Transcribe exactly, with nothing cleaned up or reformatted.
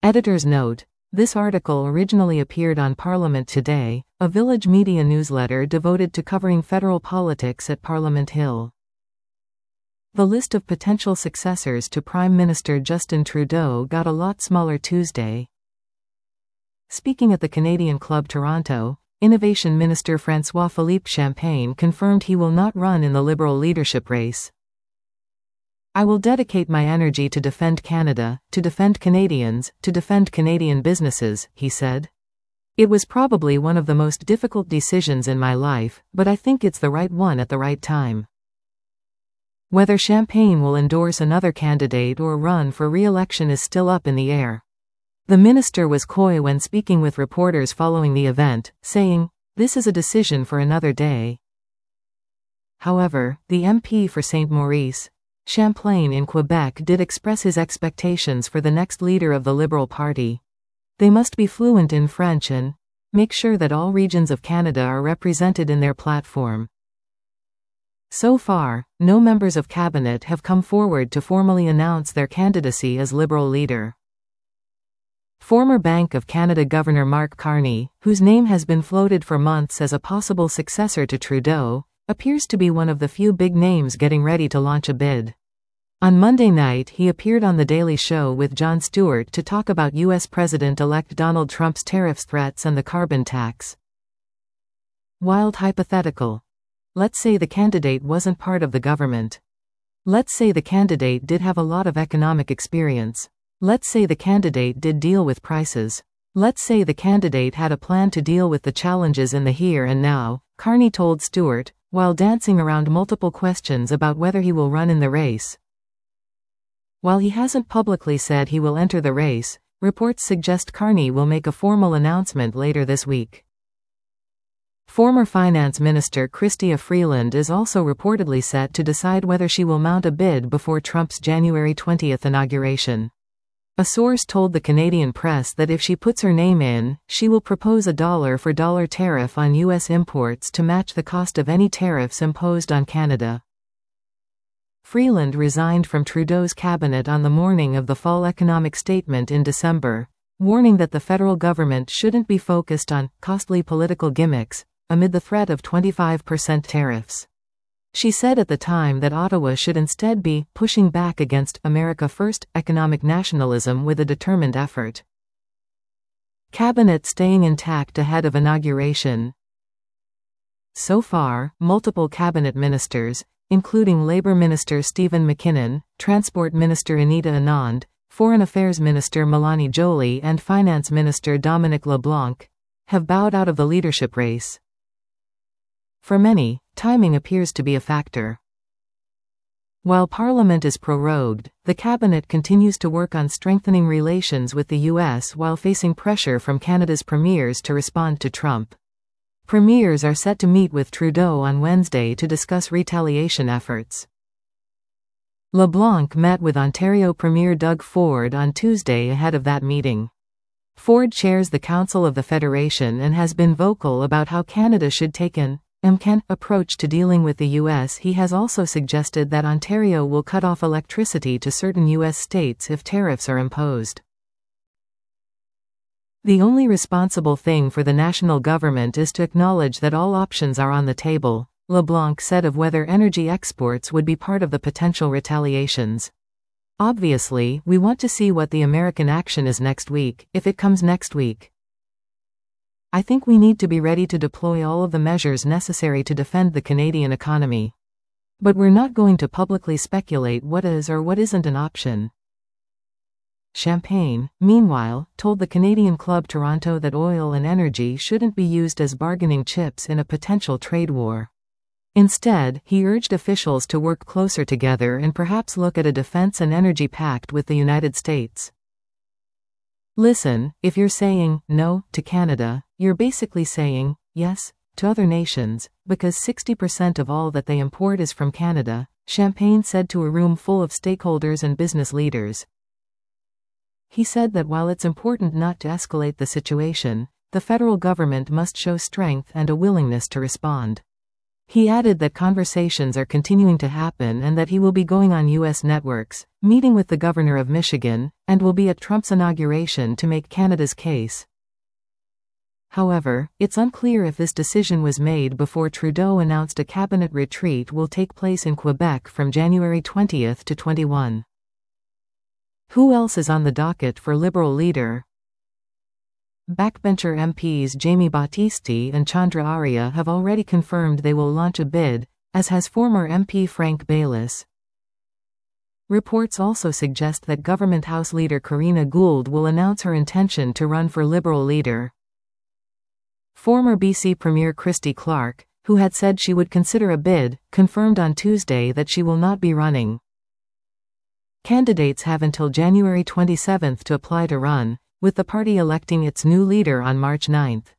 Editor's note: this article originally appeared on Parliament Today, a village media newsletter devoted to covering federal politics at Parliament Hill. The list of potential successors to Prime Minister Justin Trudeau got a lot smaller Tuesday. Speaking at the Canadian Club Toronto, Innovation Minister François-Philippe Champagne confirmed he will not run in the Liberal leadership race. "I will dedicate my energy to defend Canada, to defend Canadians, to defend Canadian businesses," he said. "It was probably one of the most difficult decisions in my life, but I think it's the right one at the right time." Whether Champagne will endorse another candidate or run for re-election is still up in the air. The minister was coy when speaking with reporters following the event, saying, "This is a decision for another day." However, the M P for Saint Maurice, Champlain in Quebec did express his expectations for the next leader of the Liberal Party. They must be fluent in French and make sure that all regions of Canada are represented in their platform. So far, no members of cabinet have come forward to formally announce their candidacy as Liberal leader. Former Bank of Canada Governor Mark Carney, whose name has been floated for months as a possible successor to Trudeau, appears to be one of the few big names getting ready to launch a bid. On Monday night, he appeared on The Daily Show with Jon Stewart to talk about U S President-elect Donald Trump's tariffs threats and the carbon tax. Wild hypothetical. Let's say the candidate wasn't part of the government. Let's say the candidate did have a lot of economic experience. Let's say the candidate did deal with prices. Let's say the candidate had a plan to deal with the challenges in the here and now, Carney told Stewart, while dancing around multiple questions about whether he will run in the race. While he hasn't publicly said he will enter the race, reports suggest Carney will make a formal announcement later this week. Former Finance Minister Chrystia Freeland is also reportedly set to decide whether she will mount a bid before Trump's January twentieth inauguration. A source told the Canadian press that if she puts her name in, she will propose a dollar-for-dollar tariff on U S imports to match the cost of any tariffs imposed on Canada. Freeland resigned from Trudeau's cabinet on the morning of the fall economic statement in December, warning that the federal government shouldn't be focused on costly political gimmicks amid the threat of twenty-five percent tariffs. She said at the time that Ottawa should instead be pushing back against America First economic nationalism with a determined effort. Cabinet staying intact ahead of inauguration. So far, multiple cabinet ministers, including Labour Minister Stephen McKinnon, Transport Minister Anita Anand, Foreign Affairs Minister Mélanie Joly and Finance Minister Dominic LeBlanc, have bowed out of the leadership race. For many, timing appears to be a factor. While Parliament is prorogued, the cabinet continues to work on strengthening relations with the U S while facing pressure from Canada's premiers to respond to Trump. Premiers are set to meet with Trudeau on Wednesday to discuss retaliation efforts. LeBlanc met with Ontario Premier Doug Ford on Tuesday ahead of that meeting. Ford chairs the Council of the Federation and has been vocal about how Canada should take an M C A N approach to dealing with the U S. He has also suggested that Ontario will cut off electricity to certain U S states if tariffs are imposed. The only responsible thing for the national government is to acknowledge that all options are on the table, LeBlanc said of whether energy exports would be part of the potential retaliations. Obviously, we want to see what the American action is next week, if it comes next week. I think we need to be ready to deploy all of the measures necessary to defend the Canadian economy. But we're not going to publicly speculate what is or what isn't an option. Champagne, meanwhile, told the Canadian Club Toronto that oil and energy shouldn't be used as bargaining chips in a potential trade war. Instead, he urged officials to work closer together and perhaps look at a defense and energy pact with the United States. Listen, if you're saying no to Canada, you're basically saying yes to other nations, because sixty percent of all that they import is from Canada, Champagne said to a room full of stakeholders and business leaders. He said that while it's important not to escalate the situation, the federal government must show strength and a willingness to respond. He added that conversations are continuing to happen and that he will be going on U S networks, meeting with the governor of Michigan, and will be at Trump's inauguration to make Canada's case. However, it's unclear if this decision was made before Trudeau announced a cabinet retreat will take place in Quebec from January twentieth to twenty-first. Who else is on the docket for Liberal leader? Backbencher M Ps Jamie Battisti and Chandra Arya have already confirmed they will launch a bid, as has former M P Frank Baylis. Reports also suggest that Government House leader Karina Gould will announce her intention to run for Liberal leader. Former B C Premier Christy Clark, who had said she would consider a bid, confirmed on Tuesday that she will not be running. Candidates have until January twenty-seventh to apply to run, with the party electing its new leader on March ninth.